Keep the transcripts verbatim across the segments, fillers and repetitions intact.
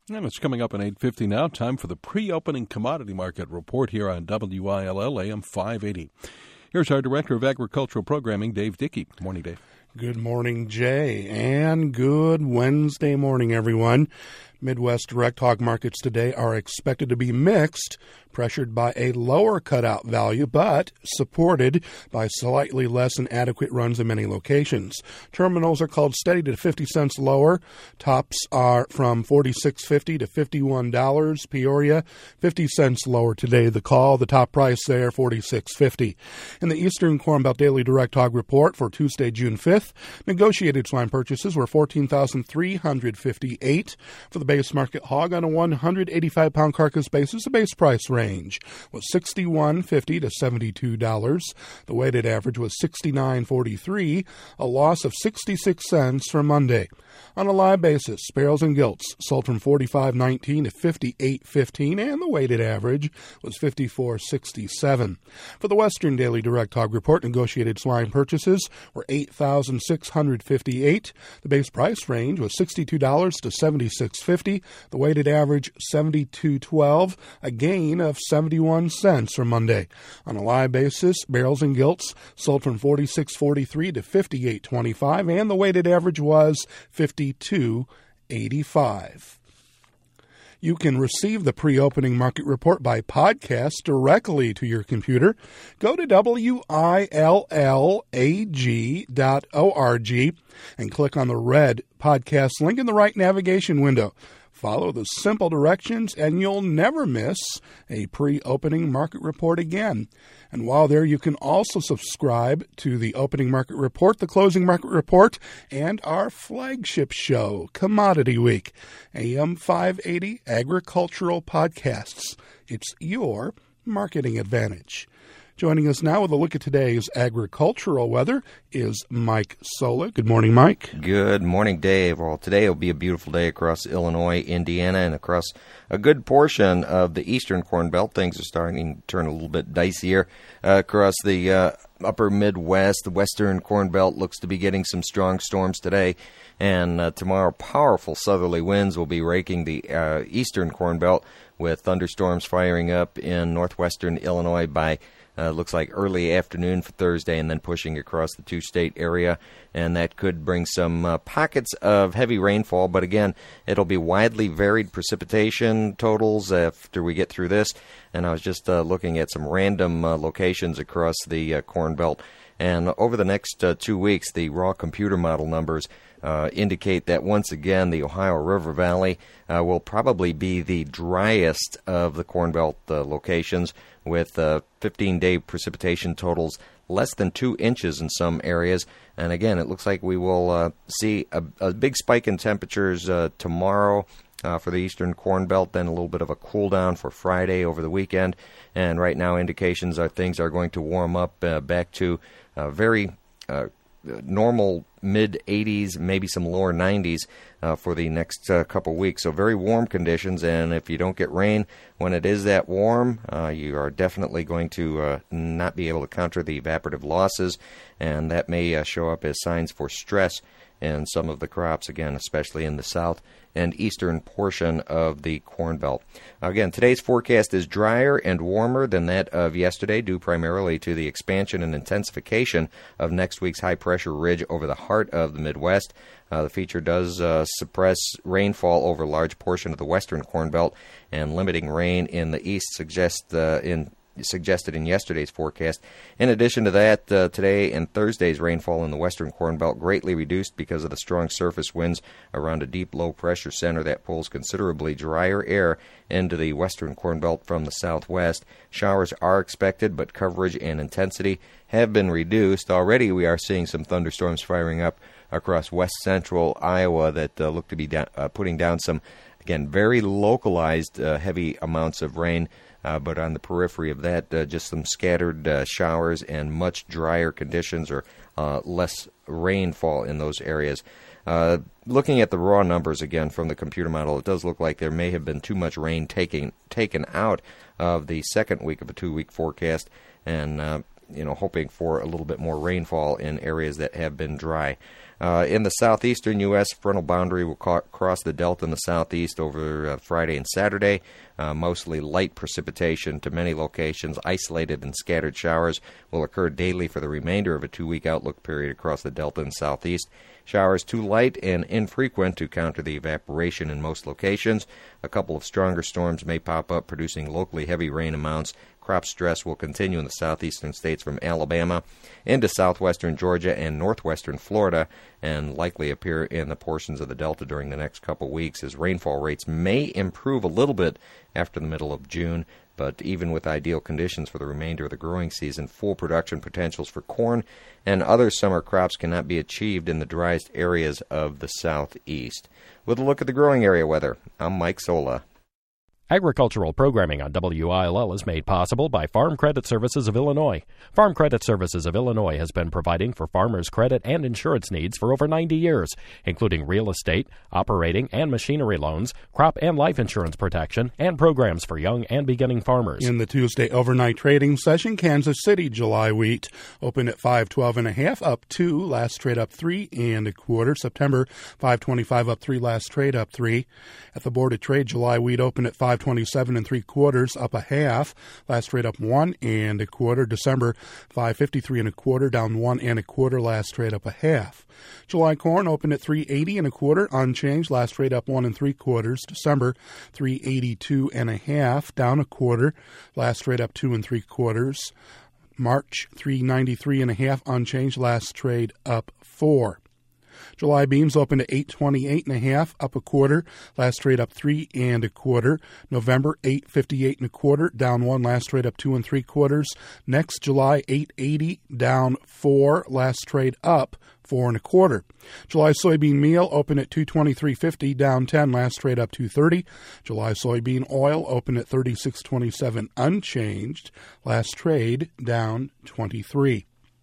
And it's coming up at eight fifty now. Time for the pre-opening commodity market report here on W I L L A M five eighty. Here's our Director of Agricultural Programming, Dave Dickey. Morning, Dave. Good morning, Jay, and good Wednesday morning, everyone. Midwest direct hog markets today are expected to be mixed, pressured by a lower cutout value, but supported by slightly less than adequate runs in many locations. Terminals are called steady to fifty cents lower. Tops are from forty-six fifty to fifty-one dollars. Peoria, fifty cents lower today. The call, the top price there, forty-six fifty. In the Eastern Corn Belt Daily Direct Hog Report for Tuesday, June fifth, negotiated swine purchases were fourteen thousand three hundred fifty-eight. For the base market hog on a one hundred eighty-five pound carcass basis, the base price range was sixty-one fifty to seventy-two dollars. The weighted average was sixty-nine forty-three, a loss of sixty-six cents for Monday. On a live basis, barrels and gilts sold from forty-five nineteen to fifty-eight fifteen, and the weighted average was fifty-four sixty-seven. For the Western Daily Direct Hog Report, negotiated swine purchases were eight thousand six hundred fifty-eight. The base price range was sixty-two dollars to seventy-six fifty. The weighted average seventy-two twelve, a gain of seventy-one cents for Monday. On a live basis, barrels and gilts sold from forty-six forty-three to fifty-eight twenty-five, and the weighted average was fifty-two eighty-five. You can receive the pre-opening market report by podcast directly to your computer. Go to W I L L A G dot org and click on the red podcast link in the right navigation window. Follow the simple directions, and you'll never miss a pre-opening market report again. And while there, you can also subscribe to the opening market report, the closing market report, and our flagship show, Commodity Week, A M five eighty Agricultural Podcasts. It's your marketing advantage. Joining us now with a look at today's agricultural weather is Mike Sola. Good morning, Mike. Good morning, Dave. Well, today will be a beautiful day across Illinois, Indiana, and across a good portion of the eastern Corn Belt. Things are starting to turn a little bit dicier uh, across the uh, upper Midwest. The western Corn Belt looks to be getting some strong storms today. And uh, tomorrow, powerful southerly winds will be raking the uh, eastern Corn Belt, with thunderstorms firing up in northwestern Illinois by Uh, looks like early afternoon for Thursday, and then pushing across the two-state area, and that could bring some uh, pockets of heavy rainfall. But again, it'll be widely varied precipitation totals after we get through this. And I was just uh, looking at some random uh, locations across the uh, Corn Belt. And over the next uh, two weeks, the raw computer model numbers uh, indicate that once again the Ohio River Valley uh, will probably be the driest of the Corn Belt uh, locations, with uh, fifteen-day precipitation totals less than two inches in some areas. And again, it looks like we will uh, see a, a big spike in temperatures uh, tomorrow uh, for the eastern Corn Belt, then a little bit of a cool down for Friday over the weekend. And right now, indications are things are going to warm up uh, back to uh, very uh, normal mid eighties, maybe some lower nineties uh, for the next uh, couple weeks. So very warm conditions, and if you don't get rain when it is that warm, uh, you are definitely going to uh, not be able to counter the evaporative losses, and that may uh, show up as signs for stress in some of the crops, again, especially in the south and eastern portion of the Corn Belt. Again, today's forecast is drier and warmer than that of yesterday, due primarily to the expansion and intensification of next week's high-pressure ridge over the heart of the Midwest. Uh, the feature does uh, suppress rainfall over a large portion of the western Corn Belt, and limiting rain in the east suggests uh, in suggested in yesterday's forecast. In addition to that, uh, today and Thursday's rainfall in the western Corn Belt greatly reduced because of the strong surface winds around a deep low-pressure center that pulls considerably drier air into the western Corn Belt from the southwest. Showers are expected, but coverage and intensity have been reduced. Already we are seeing some thunderstorms firing up across west-central Iowa that uh, look to be da- uh, putting down some, again, very localized uh, heavy amounts of rain. Uh, but on the periphery of that, uh, just some scattered uh, showers and much drier conditions, or uh, less rainfall in those areas. Uh, looking at the raw numbers again from the computer model, it does look like there may have been too much rain taking, taken out of the second week of a two-week forecast, and uh, you know, hoping for a little bit more rainfall in areas that have been dry. Uh, in the southeastern U S, frontal boundary will ca- cross the delta in the southeast over uh, Friday and Saturday. Uh, mostly light precipitation to many locations. Isolated and scattered showers will occur daily for the remainder of a two-week outlook period across the delta and southeast. Showers too light and infrequent to counter the evaporation in most locations. A couple of stronger storms may pop up, producing locally heavy rain amounts. Crop stress will continue in the southeastern states from Alabama into southwestern Georgia and northwestern Florida, and likely appear in the portions of the Delta during the next couple weeks, as rainfall rates may improve a little bit after the middle of June. But even with ideal conditions for the remainder of the growing season, full production potentials for corn and other summer crops cannot be achieved in the driest areas of the southeast. With a look at the growing area weather, I'm Mike Sola. Agricultural programming on W I L L is made possible by Farm Credit Services of Illinois. Farm Credit Services of Illinois has been providing for farmers' credit and insurance needs for over ninety years, including real estate, operating and machinery loans, crop and life insurance protection, and programs for young and beginning farmers. In the Tuesday overnight trading session, Kansas City July wheat opened at five twelve and a half, up two. Last trade up three and a quarter. September five twenty-five up three. Last trade up three. At the board of trade, July wheat opened at five twenty-seven and three quarters, up a half. Last trade up one and a quarter. December five fifty-three and a quarter, down one and a quarter. Last trade up a half. July corn opened at three eighty and a quarter, unchanged. Last trade up one and three quarters. December three eighty-two and a half, down a quarter. Last trade up two and three quarters. March three ninety-three and a half, unchanged. Last trade up four. July beans opened at eight twenty-eight and a half, up a quarter. Last trade up three and a quarter. November eight fifty-eight and a quarter, down one. Last trade up two and three quarters. Next July eight eighty, down four. Last trade up four and a quarter. July soybean meal opened at two twenty-three fifty, down ten. Last trade up two thirty. July soybean oil opened at thirty-six twenty-seven, unchanged. Last trade down twenty-three.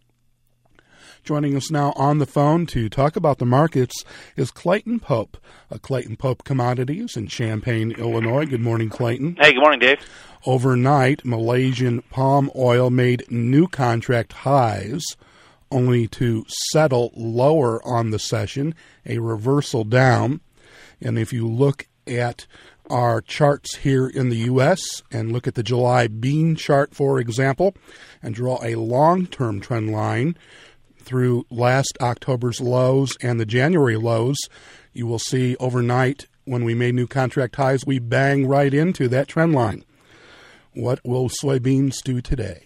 Joining us now on the phone to talk about the markets is Clayton Pope of Clayton Pope Commodities in Champaign, Illinois. Good morning, Clayton. Hey, good morning, Dave. Overnight, Malaysian palm oil made new contract highs, only to settle lower on the session, a reversal down. And if you look at our charts here in the U S and look at the July bean chart, for example, and draw a long-term trend line through last October's lows and the January lows, you will see overnight when we made new contract highs, we bang right into that trend line. What will soybeans do today?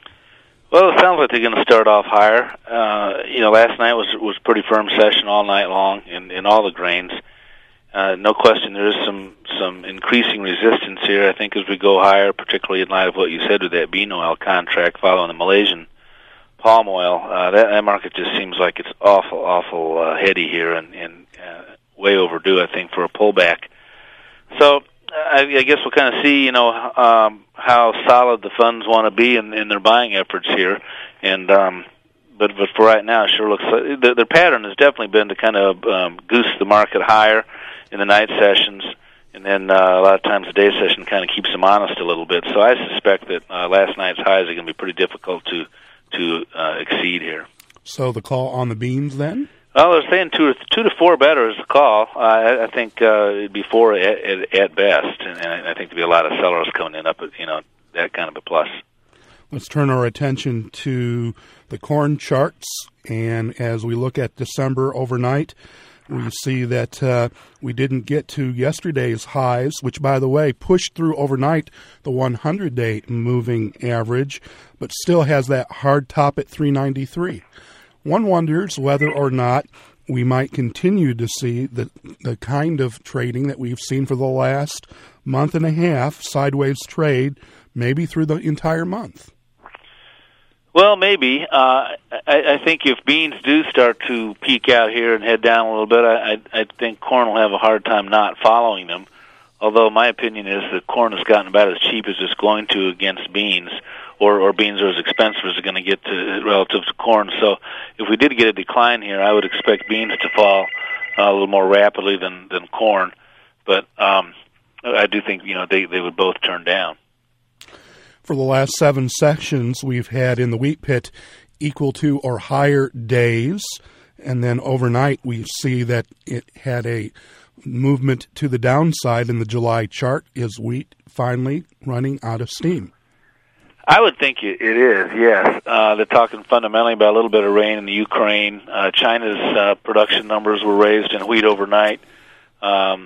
Well, it sounds like they're going to start off higher. Uh, you know, last night was was a pretty firm session all night long in, in all the grains. Uh, no question there is some, some increasing resistance here, I think, as we go higher, particularly in light of what you said with that bean oil contract following the Malaysian palm oil. Uh, that, that market just seems like it's awful, awful uh, heady here and, and uh, way overdue, I think, for a pullback. So I, I guess we'll kind of see, you know, um, how solid the funds want to be in, in their buying efforts here. And um, but but for right now, it sure looks like the, their pattern has definitely been to kind of um, goose the market higher in the night sessions, and then uh, a lot of times the day session kind of keeps them honest a little bit. So I suspect that uh, last night's highs are going to be pretty difficult to to uh, exceed here. So the call on the beans then? Well, they're saying two, two to four better is the call. Uh, I, I think uh, it'd be four at, at, at best, and, and I think there'd be a lot of sellers coming in up at, you know, that kind of a plus. Let's turn our attention to the corn charts, and as we look at December overnight, we see that uh, we didn't get to yesterday's highs, which, by the way, pushed through overnight the one hundred day moving average, but still has that hard top at three ninety-three. One wonders whether or not we might continue to see the, the kind of trading that we've seen for the last month and a half, sideways trade, maybe through the entire month. Well, maybe. Uh, I, I think if beans do start to peak out here and head down a little bit, I, I, I think corn will have a hard time not following them. Although my opinion is that corn has gotten about as cheap as it's going to against beans, or, or beans are as expensive as they're going to get to relative to corn. So if we did get a decline here, I would expect beans to fall uh, a little more rapidly than, than corn. But um, I do think, you know, they, they would both turn down. for the last seven sessions, we've had in the wheat pit equal to or higher days. And then overnight, we see that it had a movement to the downside in the July chart. Is wheat finally running out of steam? I would think it, it is, yes. Uh, they're talking fundamentally about a little bit of rain in the Ukraine. Uh, China's uh, production numbers were raised in wheat overnight. Um,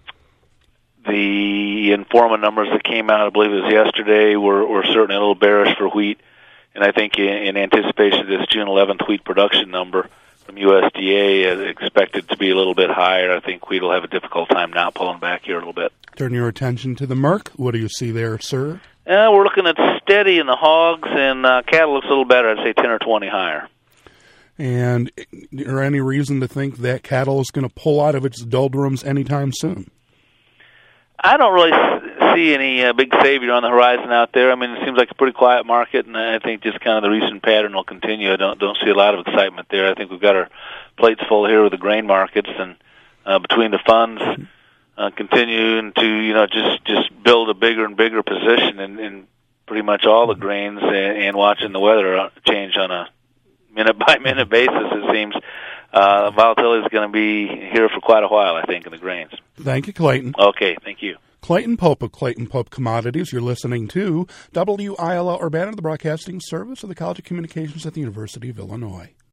the Informa numbers that came out, I believe it was yesterday, were, were certainly a little bearish for wheat. And I think in, in anticipation of this June eleventh wheat production number from U S D A is expected to be a little bit higher. I think wheat will have a difficult time now pulling back here a little bit. Turn your attention to the Merc. What do you see there, sir? Uh, we're looking at steady in the hogs, and uh, cattle looks a little better. I'd say ten or twenty higher. And is there any reason to think that cattle is going to pull out of its doldrums anytime soon? I don't really see any uh, big savior on the horizon out there. I mean, it seems like a pretty quiet market, and I think just kind of the recent pattern will continue. I don't don't see a lot of excitement there. I think we've got our plates full here with the grain markets, and uh, between the funds uh, continuing to you know just just build a bigger and bigger position in, in pretty much all the grains, and, and watching the weather change on a minute by minute basis. It seems uh, volatility is going to be here for quite a while, I think, in the grains. Thank you, Clayton. Okay, thank you. Clayton Pope of Clayton Pope Commodities. You're listening to W I L L Urbana, the broadcasting service of the College of Communications at the University of Illinois.